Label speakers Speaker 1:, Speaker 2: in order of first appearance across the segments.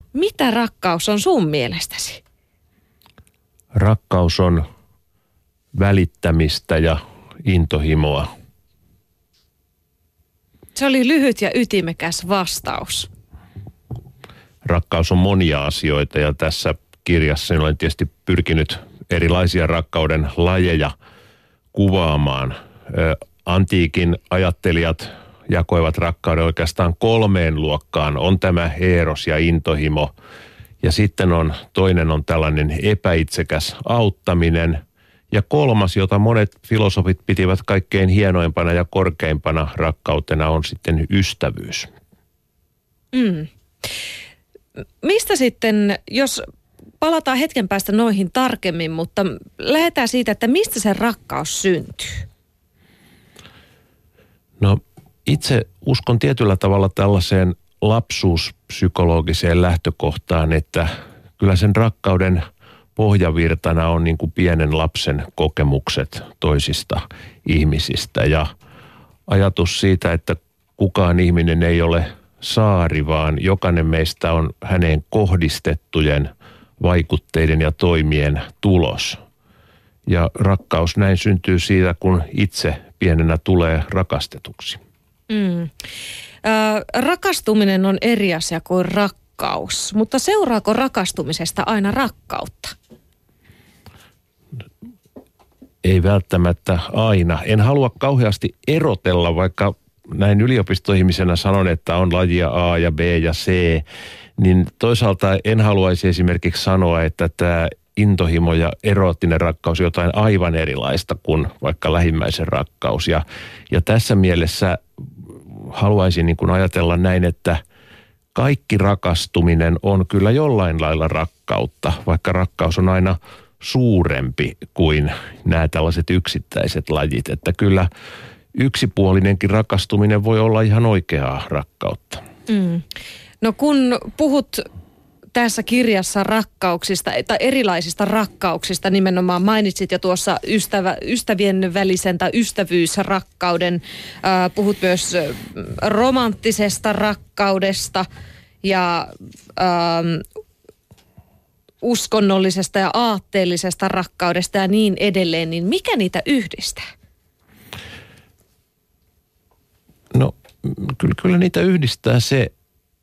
Speaker 1: Mitä rakkaus on sun mielestäsi?
Speaker 2: Rakkaus on välittämistä ja intohimoa.
Speaker 1: Se oli lyhyt ja ytimekäs vastaus.
Speaker 2: Rakkaus on monia asioita ja tässä kirjassa olen tietysti pyrkinyt erilaisia rakkauden lajeja kuvaamaan. Antiikin ajattelijat jakoivat rakkauden oikeastaan 3 luokkaan. On tämä eros ja intohimo ja sitten toinen on tällainen epäitsekäs auttaminen. Ja 3, jota monet filosofit pitivät kaikkein hienoimpana ja korkeimpana rakkautena, on sitten ystävyys.
Speaker 1: Mistä sitten, jos palataan hetken päästä noihin tarkemmin, mutta lähdetään siitä, että mistä se rakkaus syntyy?
Speaker 2: No itse uskon tietyllä tavalla tällaiseen lapsuuspsykologiseen lähtökohtaan, että kyllä sen rakkauden pohjavirtana on niin kuin pienen lapsen kokemukset toisista ihmisistä ja ajatus siitä, että kukaan ihminen ei ole saari, vaan jokainen meistä on häneen kohdistettujen vaikutteiden ja toimien tulos. Ja rakkaus näin syntyy siitä, kun itse pienenä tulee rakastetuksi.
Speaker 1: Rakastuminen on eri asia kuin rakkaus, mutta seuraako rakastumisesta aina rakkautta?
Speaker 2: Ei välttämättä aina. En halua kauheasti erotella, vaikka näin yliopistoihmisenä sanon, että on lajia A ja B ja C, niin toisaalta en haluaisi esimerkiksi sanoa, että tämä intohimo ja eroottinen rakkaus on jotain aivan erilaista kuin vaikka lähimmäisen rakkaus. Ja tässä mielessä haluaisin niin kuin ajatella näin, että kaikki rakastuminen on kyllä jollain lailla rakkautta, vaikka rakkaus on aina suurempi kuin nämä tällaiset yksittäiset lajit. Että kyllä yksipuolinenkin rakastuminen voi olla ihan oikeaa rakkautta.
Speaker 1: No kun puhut tässä rakkauksista tai erilaisista rakkauksista, nimenomaan mainitsit jo tuossa ystävien välisen tai ystävyysrakkauden, puhut myös romanttisesta rakkaudesta ja uskonnollisesta ja aatteellisesta rakkaudesta ja niin edelleen, niin mikä niitä yhdistää?
Speaker 2: No kyllä niitä yhdistää se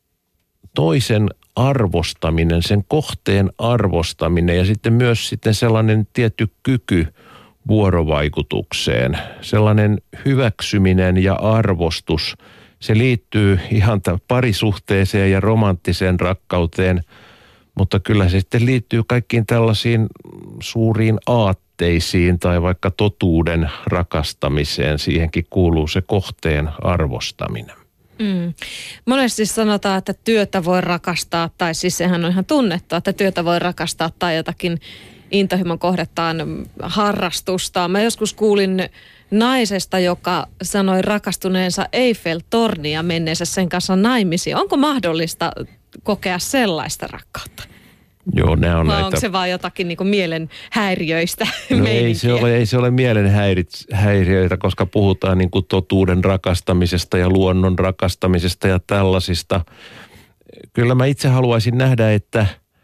Speaker 2: toisen arvostaminen, sen kohteen arvostaminen ja sitten myös sitten sellainen tietty kyky vuorovaikutukseen, sellainen hyväksyminen ja arvostus. Se liittyy ihan parisuhteeseen ja romanttiseen rakkauteen, mutta kyllä se sitten liittyy kaikkiin tällaisiin suuriin aatteisiin tai vaikka totuuden rakastamiseen. Siihenkin kuuluu se kohteen arvostaminen.
Speaker 1: Monesti sanotaan, että työtä voi rakastaa, tai siis sehän on ihan tunnettua, että työtä voi rakastaa tai jotakin intohimon kohdettaan harrastusta. Mä joskus kuulin naisesta, joka sanoi rakastuneensa Eiffel-tornia menneensä sen kanssa naimisiin. Onko mahdollista kokea sellaista rakkautta?
Speaker 2: Joo, nämä on
Speaker 1: vai
Speaker 2: näitä.
Speaker 1: Onko se vaan jotakin niin kuin mielen häiriöistä?
Speaker 2: No ei se ole mielen häiriöitä, koska puhutaan niin kuin totuuden rakastamisesta ja luonnon rakastamisesta ja tällaisista. Kyllä mä itse haluaisin nähdä, että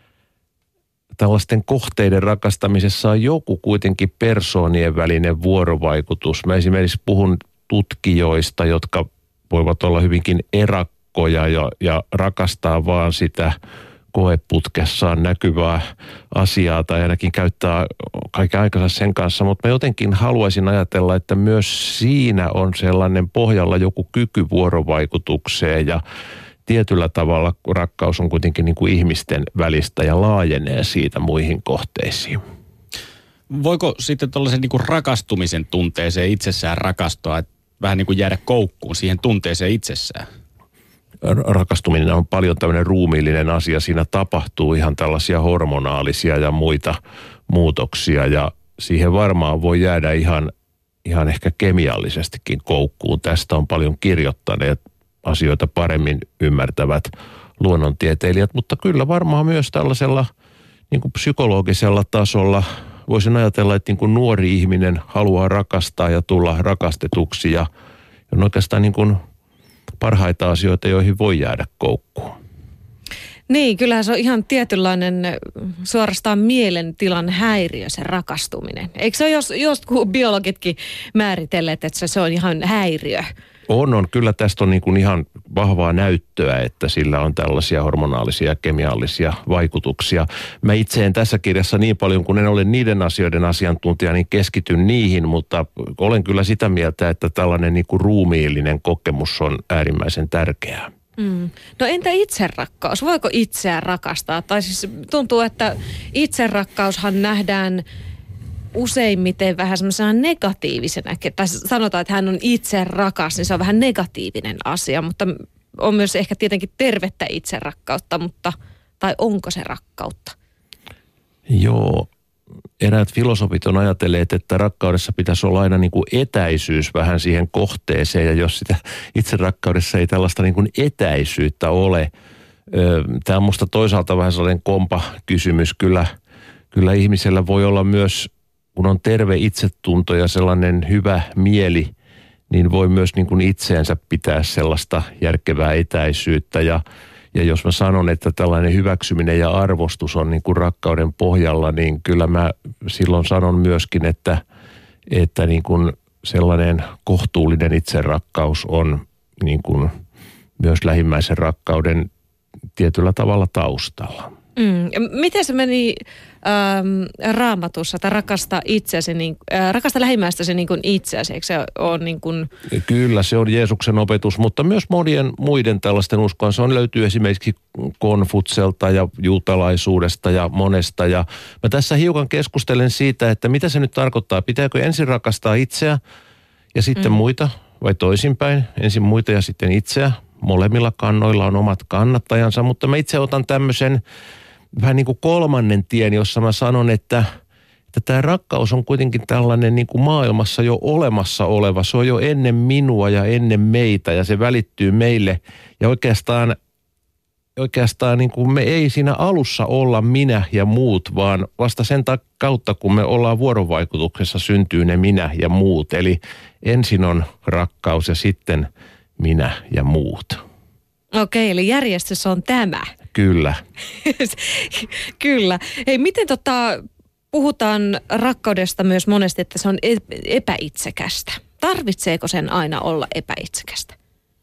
Speaker 2: tällaisten kohteiden rakastamisessa on joku kuitenkin persoonien välinen vuorovaikutus. Mä esimerkiksi puhun tutkijoista, jotka voivat olla hyvinkin erakkoja ja rakastaa vaan sitä koeputkessaan näkyvää asiaa tai ainakin käyttää kaiken aikansa sen kanssa, mutta mä jotenkin haluaisin ajatella, että myös siinä on sellainen pohjalla joku kyky vuorovaikutukseen ja tietyllä tavalla rakkaus on kuitenkin niin kuin ihmisten välistä ja laajenee siitä muihin kohteisiin.
Speaker 3: Voiko sitten tuollaisen niin kuin rakastumisen tunteeseen itsessään rakastua, että vähän niin kuin jäädä koukkuun siihen tunteeseen itsessään?
Speaker 2: Rakastuminen on paljon tämmöinen ruumiillinen asia. Siinä tapahtuu ihan tällaisia hormonaalisia ja muita muutoksia ja siihen varmaan voi jäädä ihan ehkä kemiallisestikin koukkuun. Tästä on paljon kirjoittaneet asioita paremmin ymmärtävät luonnontieteilijät, mutta kyllä varmaan myös tällaisella niin kuin psykologisella tasolla voisin ajatella, että niin kuin nuori ihminen haluaa rakastaa ja tulla rakastetuksi ja on oikeastaan niin kuin parhaita asioita, joihin voi jäädä koukkuun.
Speaker 1: Niin, kyllähän se on ihan tietynlainen suorastaan mielentilan häiriö, se rakastuminen. Eikö se ole joskus biologitkin määritelleet, että se on ihan häiriö?
Speaker 2: On. Kyllä tästä on niin kuin ihan vahvaa näyttöä, että sillä on tällaisia hormonaalisia ja kemiallisia vaikutuksia. Mä itse en tässä kirjassa niin paljon, kun en ole niiden asioiden asiantuntija, niin keskityn niihin, mutta olen kyllä sitä mieltä, että tällainen niin kuin ruumiillinen kokemus on äärimmäisen tärkeää.
Speaker 1: No entä itserakkaus? Voiko itseään rakastaa? Tai siis tuntuu, että itserakkaushan nähdään useimmiten vähän semmoisena negatiivisena. Tai sanotaan, että hän on itse rakas, niin se on vähän negatiivinen asia, mutta on myös ehkä tietenkin tervettä itserakkautta, tai onko se rakkautta?
Speaker 2: Joo, eräät filosofit on ajatelleet, että rakkaudessa pitäisi olla aina niin kuin etäisyys vähän siihen kohteeseen, ja jos sitä itserakkaudessa ei tällaista niin kuin etäisyyttä ole. Tämä on musta toisaalta vähän sellainen kompa-kysymys. Kyllä ihmisellä voi olla myös, kun on terve itsetunto ja sellainen hyvä mieli, niin voi myös niin kuin itseensä pitää sellaista järkevää etäisyyttä. Ja jos mä sanon, että tällainen hyväksyminen ja arvostus on niin kuin rakkauden pohjalla, niin kyllä mä silloin sanon myöskin, että niin kuin sellainen kohtuullinen itserakkaus on niin kuin myös lähimmäisen rakkauden tietyllä tavalla taustalla.
Speaker 1: Miten se meni Raamatussa, että rakasta lähimmäistäsi niin kuin itseäsi, eikö se ole niin kuin...
Speaker 2: Kyllä, se on Jeesuksen opetus, mutta myös monien muiden tällaisten uskoon. Se löytyy esimerkiksi Konfutselta ja juutalaisuudesta ja monesta. Ja mä tässä hiukan keskustelen siitä, että mitä se nyt tarkoittaa. Pitääkö ensin rakastaa itseä ja sitten muita vai toisinpäin? Ensin muita ja sitten itseä. Molemmilla kannoilla on omat kannattajansa, mutta mä itse otan tämmöisen vähän niin kuin kolmannen tien, jossa mä sanon, että tämä rakkaus on kuitenkin tällainen niin kuin maailmassa jo olemassa oleva. Se on jo ennen minua ja ennen meitä ja se välittyy meille. Ja oikeastaan niin kuin me ei siinä alussa olla minä ja muut, vaan vasta sen kautta, kun me ollaan vuorovaikutuksessa, syntyy ne minä ja muut. Eli ensin on rakkaus ja sitten minä ja muut.
Speaker 1: Okei, eli järjestys on tämä.
Speaker 2: Kyllä.
Speaker 1: Kyllä. Hei, miten puhutaan rakkaudesta myös monesti, että se on epäitsekästä. Tarvitseeko sen aina olla epäitsekästä?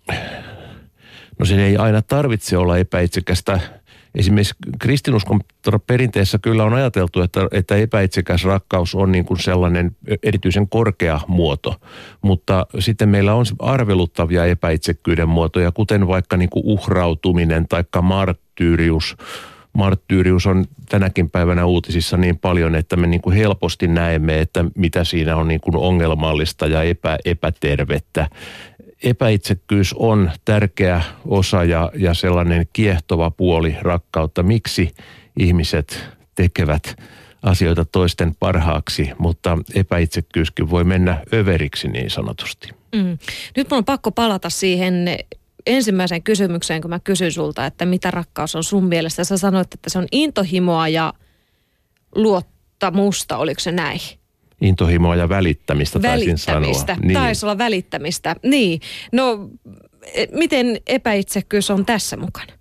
Speaker 2: No sen ei aina tarvitse olla epäitsekästä. Esimerkiksi kristinuskon perinteessä kyllä on ajateltu, että epäitsekäs rakkaus on niin kuin sellainen erityisen korkea muoto. Mutta sitten meillä on arveluttavia epäitsekkyyden muotoja, kuten vaikka niin kuin uhrautuminen tai marttyyrius. Marttyyrius on tänäkin päivänä uutisissa niin paljon, että me niin kuin helposti näemme, että mitä siinä on niin kuin ongelmallista ja epätervettä. Epäitsekkyys on tärkeä osa ja sellainen kiehtova puoli rakkautta. Miksi ihmiset tekevät asioita toisten parhaaksi, mutta epäitsekkyyskin voi mennä överiksi niin sanotusti.
Speaker 1: Nyt mun on pakko palata siihen ensimmäiseen kysymykseen, kun mä kysyin sulta, että mitä rakkaus on sun mielestä. Sä sanoit, että se on intohimoa ja luottamusta, oliko se näin?
Speaker 2: Intohimoa ja välittämistä taisin sanoa.
Speaker 1: Niin. Taisi olla välittämistä. Niin. No, miten epäitsekkyys on tässä mukana?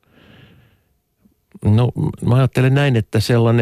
Speaker 2: No, mä ajattelen näin, että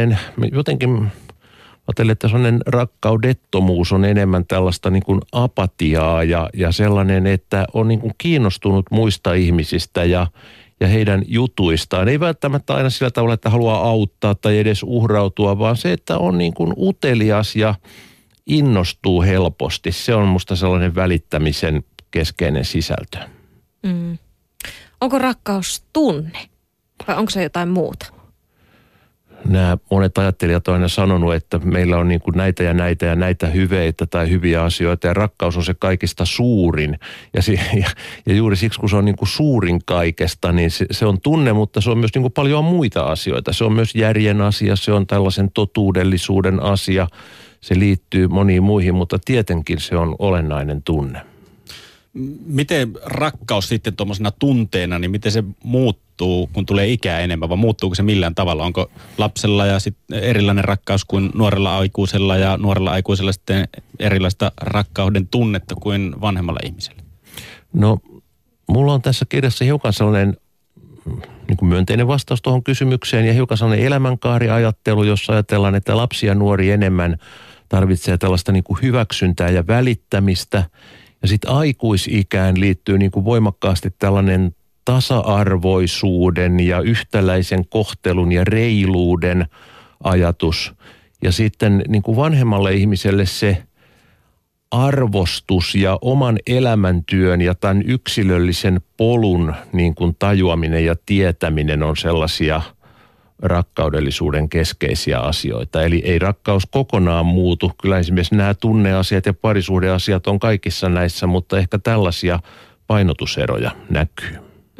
Speaker 2: että sellainen rakkaudettomuus on enemmän tällaista niin kuin apatiaa ja sellainen, että on niin kuin kiinnostunut muista ihmisistä ja heidän jutuistaan. Ei välttämättä aina sillä tavalla, että haluaa auttaa tai edes uhrautua, vaan se, että on niin kuin utelias ja innostuu helposti. Se on musta sellainen välittämisen keskeinen sisältö.
Speaker 1: Onko rakkaus tunne vai onko se jotain muuta?
Speaker 2: Nämä monet ajattelijat on aina sanonut, että meillä on niin kuin näitä ja näitä ja näitä hyveitä tai hyviä asioita ja rakkaus on se kaikista suurin. Ja juuri siksi, kun se on niin kuin suurin kaikesta, niin se on tunne, mutta se on myös niin kuin paljon muita asioita. Se on myös järjen asia, se on tällaisen totuudellisuuden asia, se liittyy moniin muihin, mutta tietenkin se on olennainen tunne.
Speaker 3: Miten rakkaus sitten tuommoisena tunteena, niin miten se muuttuu, kun tulee ikää enemmän, vai muuttuuko se millään tavalla? Onko lapsella ja sitten erilainen rakkaus kuin nuorella aikuisella ja nuorella aikuisella sitten erilaista rakkauden tunnetta kuin vanhemmalla ihmisellä?
Speaker 2: No, mulla on tässä kirjassa hiukan sellainen niin kuin myönteinen vastaus tuohon kysymykseen ja hiukan sellainen elämänkaariajattelu, jossa ajatellaan, että lapsi ja nuori enemmän tarvitsee tällaista niin kuin hyväksyntää ja välittämistä. Ja sitten aikuisikään liittyy niin kuin voimakkaasti tällainen tasa-arvoisuuden ja yhtäläisen kohtelun ja reiluuden ajatus. Ja sitten niin kuin vanhemmalle ihmiselle se arvostus ja oman elämäntyön ja tämän yksilöllisen polun niin kuin tajuaminen ja tietäminen on sellaisia rakkaudellisuuden keskeisiä asioita. Eli ei rakkaus kokonaan muutu. Kyllä esimerkiksi nämä tunneasiat ja parisuhdeasiat on kaikissa näissä, mutta ehkä tällaisia painotuseroja näkyy.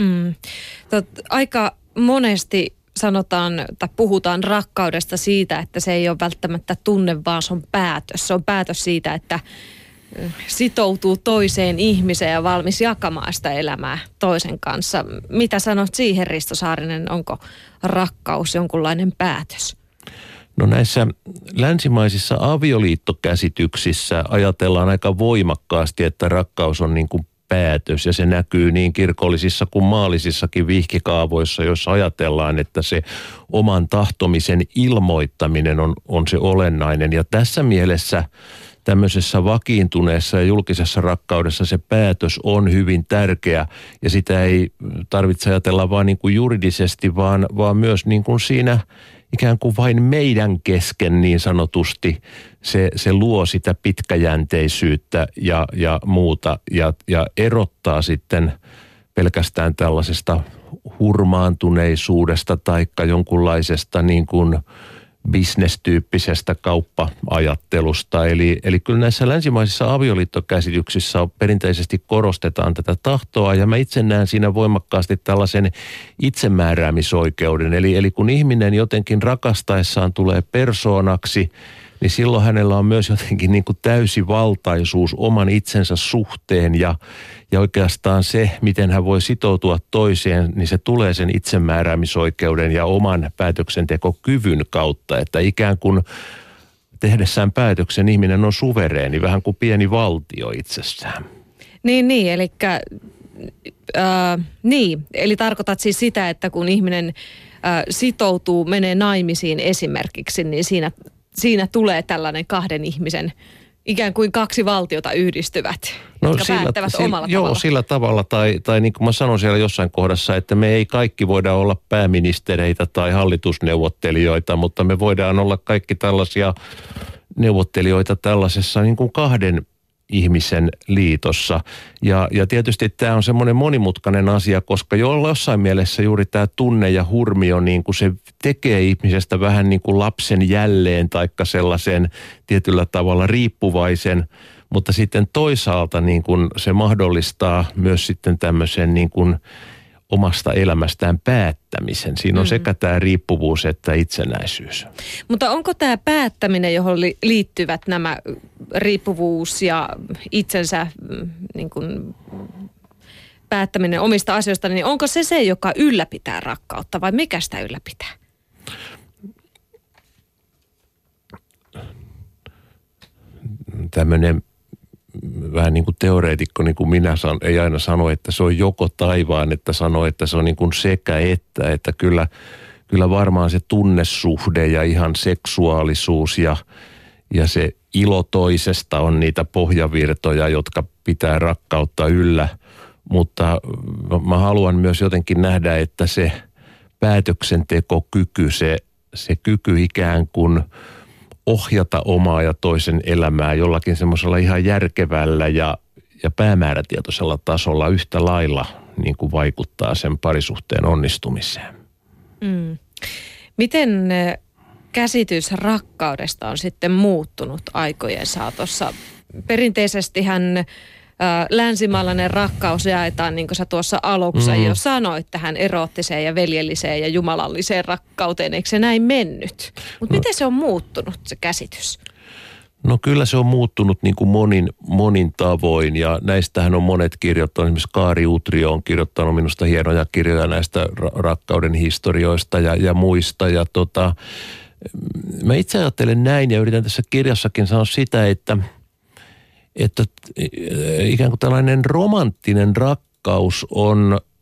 Speaker 1: Aika monesti sanotaan tai puhutaan rakkaudesta siitä, että se ei ole välttämättä tunne, vaan se on päätös. Se on päätös siitä, että sitoutuu toiseen ihmiseen ja valmis jakamaan sitä elämää toisen kanssa. Mitä sanot siihen, Risto Saarinen? Onko rakkaus jonkunlainen päätös?
Speaker 2: No näissä länsimaisissa avioliittokäsityksissä ajatellaan aika voimakkaasti, että rakkaus on niin kuin päätös ja se näkyy niin kirkollisissa kuin maallisissakin vihkikaavoissa, joissa ajatellaan, että se oman tahtomisen ilmoittaminen on se olennainen. Ja tässä mielessä tämmöisessä vakiintuneessa ja julkisessa rakkaudessa se päätös on hyvin tärkeä ja sitä ei tarvitse ajatella vaan niin kuin juridisesti, vaan myös niin kuin siinä ikään kuin vain meidän kesken niin sanotusti se luo sitä pitkäjänteisyyttä ja muuta ja erottaa sitten pelkästään tällaisesta hurmaantuneisuudesta taikka jonkunlaisesta niin kuin bisnestyyppisestä kauppa-ajattelusta. Eli kyllä näissä länsimaisissa avioliittokäsityksissä perinteisesti korostetaan tätä tahtoa ja mä itse näen siinä voimakkaasti tällaisen itsemääräämisoikeuden. Eli kun ihminen jotenkin rakastaessaan tulee persoonaksi, niin silloin hänellä on myös jotenkin niin kuin täysivaltaisuus oman itsensä suhteen ja oikeastaan se, miten hän voi sitoutua toiseen, niin se tulee sen itsemääräämisoikeuden ja oman päätöksentekokyvyn kautta, että ikään kuin tehdessään päätöksen ihminen on suvereeni, vähän kuin pieni valtio itsessään.
Speaker 1: Eli tarkoitat siis sitä, että kun ihminen sitoutuu, menee naimisiin esimerkiksi, niin siinä tulee tällainen kahden ihmisen, ikään kuin kaksi valtiota yhdistyvät, jotka päättävät omalla tavalla.
Speaker 2: Joo, sillä tavalla. Tai niin kuin mä sanon siellä jossain kohdassa, että me ei kaikki voida olla pääministereitä tai hallitusneuvottelijoita, mutta me voidaan olla kaikki tällaisia neuvottelijoita tällaisessa niin kuin kahden ihmisen liitossa. Ja tietysti tämä on semmoinen monimutkainen asia, koska jossain mielessä juuri tämä tunne ja hurmio, niin kuin se tekee ihmisestä vähän niin kuin lapsen jälleen taikka sellaisen tietyllä tavalla riippuvaisen, mutta sitten toisaalta niin kuin se mahdollistaa myös sitten tämmöisen niin kuin omasta elämästään päättämisen. Siinä on sekä tämä riippuvuus että itsenäisyys.
Speaker 1: Mutta onko tämä päättäminen, johon liittyvät nämä riippuvuus ja itsensä niin kuin päättäminen omista asioista, niin onko se, joka ylläpitää rakkautta vai mikä sitä ylläpitää?
Speaker 2: Tämmöinen vähän niin kuin teoreetikko, niin kuin minä ei aina sano, että se on joko tai, vaan että sanoo, että se on niin kuin sekä että kyllä varmaan se tunnesuhde ja ihan seksuaalisuus ja se ilo toisesta on niitä pohjavirtoja, jotka pitää rakkautta yllä, mutta mä haluan myös jotenkin nähdä, että se päätöksentekokyky, se kyky ikään kuin ohjata omaa ja toisen elämää jollakin semmoisella ihan järkevällä ja päämäärätietoisella tasolla yhtä lailla niin kuin vaikuttaa sen parisuhteen onnistumiseen.
Speaker 1: Miten käsitys rakkaudesta on sitten muuttunut aikojen saatossa? Perinteisestihän länsimaalainen rakkaus jaetaan, niin kuin sä tuossa aluksi jo sanoit, tähän eroottiseen ja veljelliseen ja jumalalliseen rakkauteen. Eikö se näin mennyt? Mutta miten se on muuttunut, se käsitys?
Speaker 2: No kyllä se on muuttunut niin kuin monin tavoin ja näistähän on monet kirjoittanut. Esimerkiksi Kaari Utrio on kirjoittanut minusta hienoja kirjoja näistä rakkauden historioista ja muista. Ja mä itse ajattelen näin ja yritän tässä kirjassakin sanoa sitä, että ikään kuin tällainen romanttinen rakkaus on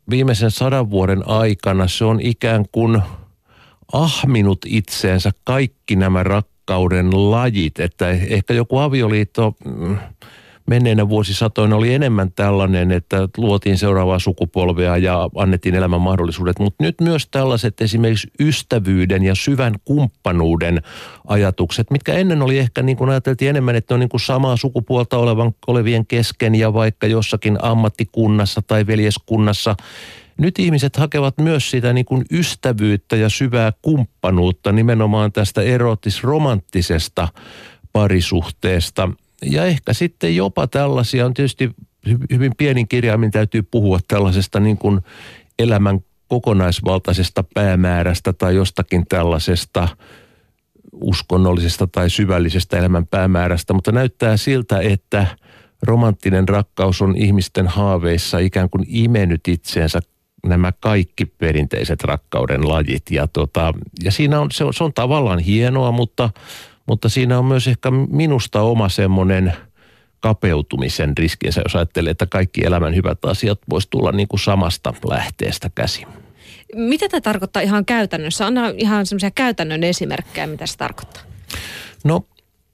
Speaker 2: viimeisen 100 vuoden aikana se on ikään kuin ahminut itseensä kaikki nämä rakkauden lajit, että ehkä joku avioliitto menneinä vuosisatoina oli enemmän tällainen, että luotiin seuraavaa sukupolvea ja annettiin elämän mahdollisuudet, mutta nyt myös tällaiset esimerkiksi ystävyyden ja syvän kumppanuuden ajatukset, mitkä ennen oli ehkä niin kuin ajateltiin enemmän, että ne on niin kuin samaa sukupuolta olevien kesken ja vaikka jossakin ammattikunnassa tai veljeskunnassa. Nyt ihmiset hakevat myös sitä niin kuin ystävyyttä ja syvää kumppanuutta nimenomaan tästä eroottis-romanttisesta parisuhteesta. Ja ehkä sitten jopa tällaisia, on tietysti hyvin pienin kirjaimin täytyy puhua tällaisesta niin kuin elämän kokonaisvaltaisesta päämäärästä tai jostakin tällaisesta uskonnollisesta tai syvällisestä elämän päämäärästä, mutta näyttää siltä, että romanttinen rakkaus on ihmisten haaveissa ikään kuin imennyt itseensä nämä kaikki perinteiset rakkauden lajit. Ja siinä on, se on tavallaan hienoa, mutta siinä on myös ehkä minusta oma semmoinen kapeutumisen riskinsä, jos ajattelee, että kaikki elämän hyvät asiat voisi tulla niin kuin samasta lähteestä käsin.
Speaker 1: Mitä tämä tarkoittaa ihan käytännössä? Anna ihan semmoisia käytännön esimerkkejä, mitä se tarkoittaa.
Speaker 2: No,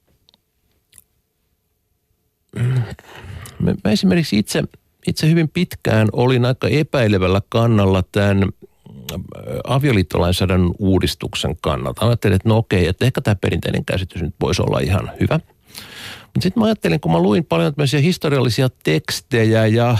Speaker 2: mä esimerkiksi itse hyvin pitkään olin aika epäilevällä kannalla tämän avioliittolainsäädännön uudistuksen kannalta. Ajattelin, että no okei, että ehkä tämä perinteinen käsitys nyt voisi olla ihan hyvä. Mutta sitten mä ajattelin, kun mä luin paljon tämmöisiä historiallisia tekstejä ja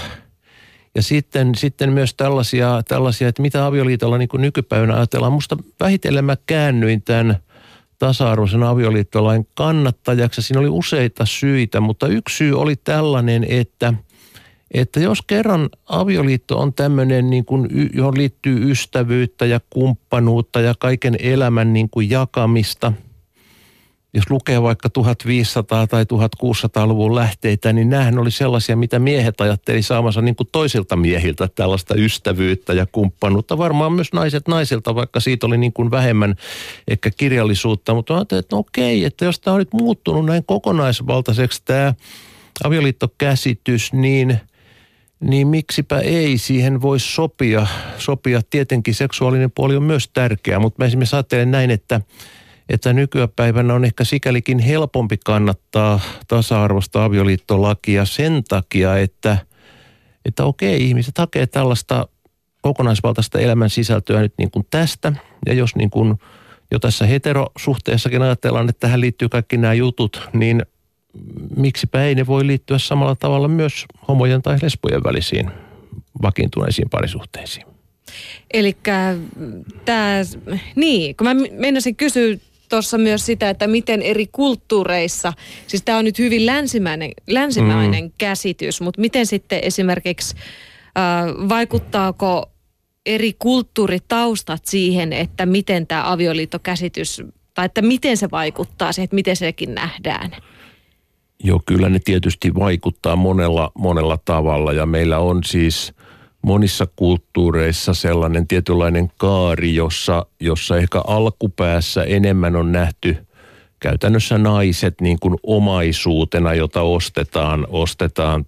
Speaker 2: sitten myös tällaisia, että mitä avioliitolla niin kuin nykypäivänä ajatellaan. Musta vähitellen mä käännyin tämän tasa-arvoisen avioliittolain kannattajaksi. Siinä oli useita syitä, mutta yksi syy oli tällainen, että jos kerran avioliitto on tämmöinen, niin kuin, johon liittyy ystävyyttä ja kumppanuutta ja kaiken elämän niin kuin jakamista, jos lukee vaikka 1500- tai 1600-luvun lähteitä, niin näähän oli sellaisia, mitä miehet ajatteli saamansa niin kuin toisilta miehiltä tällaista ystävyyttä ja kumppanuutta. Varmaan myös naiset naisilta, vaikka siitä oli niin kuin vähemmän ehkä kirjallisuutta. Mutta ajattelin, että no okei, että jos tämä on nyt muuttunut näin kokonaisvaltaiseksi tämä avioliittokäsitys, niin miksipä ei siihen voisi sopia. Tietenkin seksuaalinen puoli on myös tärkeä, mutta mä esimerkiksi ajattelen näin, että nykypäivänä on ehkä sikälikin helpompi kannattaa tasa-arvoista avioliittolakia sen takia, että okei, ihmiset hakee tällaista kokonaisvaltaista elämän sisältöä nyt niin kuin tästä. Ja jos niin kuin jo tässä heterosuhteessakin ajatellaan, että tähän liittyy kaikki nämä jutut, niin miksipä ei ne voi liittyä samalla tavalla myös homojen tai lesbojen välisiin vakiintuneisiin parisuhteisiin. Elikkä
Speaker 1: kun mä meinasin kysyä tuossa myös sitä, että miten eri kulttuureissa, siis tämä on nyt hyvin länsimäinen käsitys, mutta miten sitten esimerkiksi vaikuttaako eri kulttuuritaustat siihen, että miten tämä avioliittokäsitys, tai että miten se vaikuttaa siihen, että miten sekin nähdään?
Speaker 2: Joo, kyllä ne tietysti vaikuttaa monella tavalla ja meillä on siis monissa kulttuureissa sellainen tietynlainen kaari, jossa ehkä alkupäässä enemmän on nähty käytännössä naiset niin kuin omaisuutena, jota ostetaan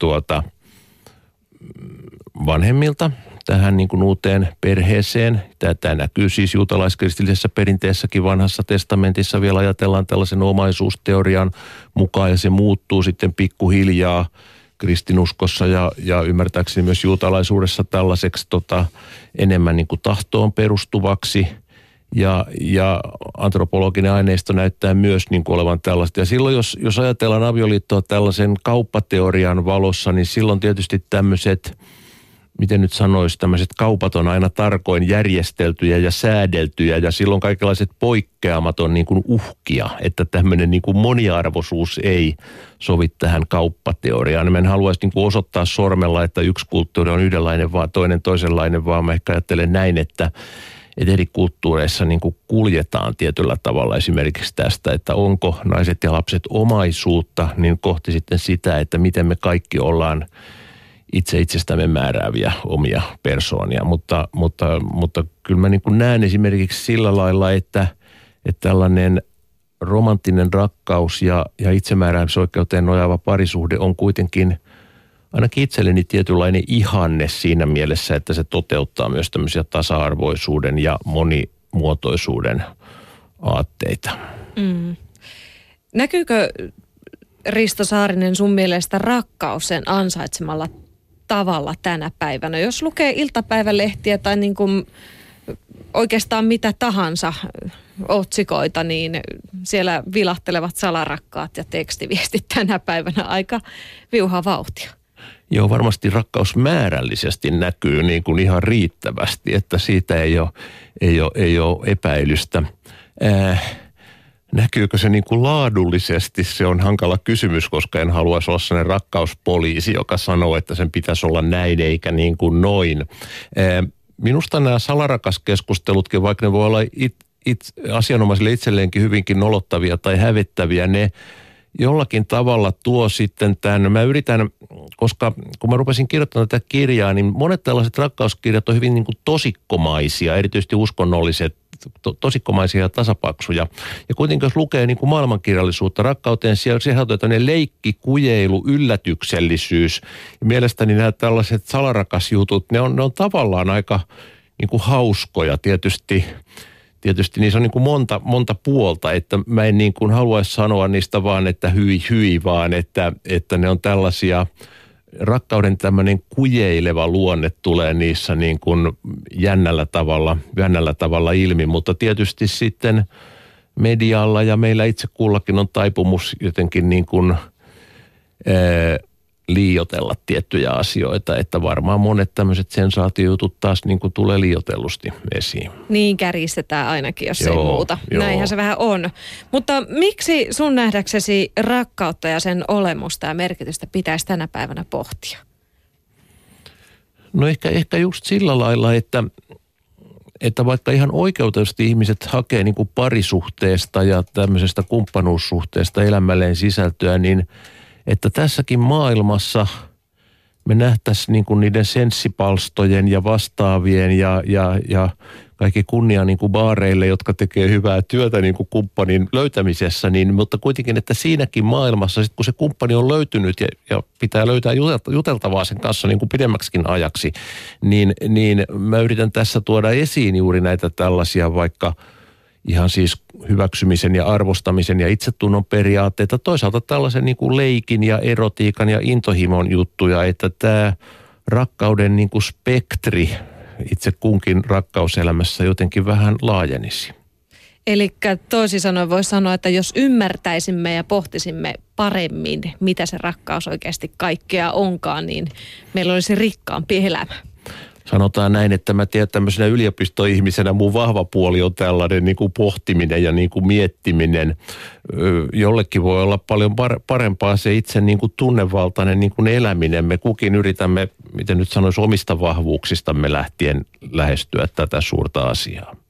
Speaker 2: vanhemmilta tähän niin kuin uuteen perheeseen. Tämä näkyy siis juutalaiskristillisessä perinteessäkin vanhassa testamentissa. Vielä ajatellaan tällaisen omaisuusteorian mukaan ja se muuttuu sitten pikkuhiljaa kristinuskossa ja ymmärtääkseni myös juutalaisuudessa tällaiseksi enemmän niin kuin tahtoon perustuvaksi. Ja antropologinen aineisto näyttää myös niin kuin olevan tällaista. Ja silloin, jos ajatellaan avioliittoa tällaisen kauppateorian valossa, niin silloin tietysti tämmöiset, miten nyt sanoisi, tämmöiset kaupat on aina tarkoin järjesteltyjä ja säädeltyjä ja silloin kaikenlaiset poikkeamat on niin kuin uhkia, että tämmöinen niin kuin moniarvoisuus ei sovi tähän kauppateoriaan. Mä en haluaisi niin kuin osoittaa sormella, että yksi kulttuuri on yhdenlainen, vaan toinen toisenlainen, vaan mä ehkä ajattelen näin, että eri kulttuureissa niin kuin kuljetaan tietyllä tavalla esimerkiksi tästä, että onko naiset ja lapset omaisuutta, niin kohti sitten sitä, että miten me kaikki ollaan itsestämme määrääviä omia persoonia, mutta kyllä mä niin kuin näen esimerkiksi sillä lailla, että tällainen romanttinen rakkaus ja itsemääräämisoikeuteen nojaava parisuhde on kuitenkin ainakin itselleni tietynlainen ihanne siinä mielessä, että se toteuttaa myös tämmöisiä tasa-arvoisuuden ja monimuotoisuuden aatteita.
Speaker 1: Näkyykö, Risto Saarinen, sun mielestä rakkaus sen ansaitsemalla tavalla tänä päivänä? Jos lukee iltapäivälehtiä tai niin kuin oikeastaan mitä tahansa otsikoita, niin siellä vilahtelevat salarakkaat ja tekstiviestit tänä päivänä aika viuhaa vauhtia.
Speaker 2: Joo, varmasti rakkaus määrällisesti näkyy niin kuin ihan riittävästi, että siitä ei ole epäilystä. Näkyykö se niin kuin laadullisesti? Se on hankala kysymys, koska en haluaisi olla sellainen rakkauspoliisi, joka sanoo, että sen pitäisi olla näin eikä niin kuin noin. Minusta nämä salarakaskeskustelutkin, vaikka ne voi olla asianomaisille itselleenkin hyvinkin nolottavia tai hävettäviä, ne jollakin tavalla tuo sitten tämän, mä yritän, koska kun mä rupesin kirjoittamaan tätä kirjaa, niin monet tällaiset rakkauskirjat on hyvin niin kuin tosikkomaisia, erityisesti uskonnolliset, tosikkomaisia ja tasapaksuja. Ja kuitenkin jos lukee niin kuin maailmankirjallisuutta rakkauteen, siellä sisältyy tämmöinen leikki, kujeilu, yllätyksellisyys. Ja mielestäni nämä tällaiset salarakasjutut, ne on tavallaan aika niin kuin hauskoja tietysti niissä on niin kuin monta puolta, että mä en niin kuin haluaisi sanoa niistä vaan, että hyi, vaan että ne on tällaisia, rakkauden tämmöinen kujeileva luonne tulee niissä niin kuin jännällä tavalla ilmi, mutta tietysti sitten medialla ja meillä itse kullakin on taipumus jotenkin niin kuin liioitella tiettyjä asioita, että varmaan monet tämmöiset sensaatiojutut taas niin kuin tulee liioitellusti esiin.
Speaker 1: Niin käristetään ainakin, jos ei muuta. Näinhän se vähän on. Mutta miksi sun nähdäksesi rakkautta ja sen olemusta ja merkitystä pitäisi tänä päivänä pohtia?
Speaker 2: No ehkä just sillä lailla, että vaikka ihan oikeutusti ihmiset hakee niin kuin parisuhteesta ja tämmöisestä kumppanuussuhteesta elämälleen sisältöä, niin että tässäkin maailmassa me nähtäisiin niin kuin niiden senssipalstojen ja vastaavien ja kaikki kunnia niin kuin baareille, jotka tekee hyvää työtä niin kuin kumppanin löytämisessä, niin, mutta kuitenkin, että siinäkin maailmassa, sit kun se kumppani on löytynyt ja pitää löytää juteltavaa sen kanssa niin kuin pidemmäksikin ajaksi, niin mä yritän tässä tuoda esiin juuri näitä tällaisia vaikka ihan siis hyväksymisen ja arvostamisen ja itsetunnon periaatteita. Toisaalta tällaisen niin kuin leikin ja erotiikan ja intohimon juttuja, että tämä rakkauden niin kuin spektri itse kunkin rakkauselämässä jotenkin vähän laajenisi.
Speaker 1: Eli toisin sanoen voisi sanoa, että jos ymmärtäisimme ja pohtisimme paremmin, mitä se rakkaus oikeasti kaikkea onkaan, niin meillä olisi rikkaampi elämä.
Speaker 2: Sanotaan näin, että mä tiedän tämmöisenä yliopistoihmisenä mun vahva puoli on tällainen niin kuin pohtiminen ja niin kuin miettiminen. Jollekin voi olla paljon parempaa se itse niin kuin tunnevaltainen niin kuin eläminen. Me kukin yritämme, miten nyt sanoisi, omista vahvuuksistamme lähtien lähestyä tätä suurta asiaa.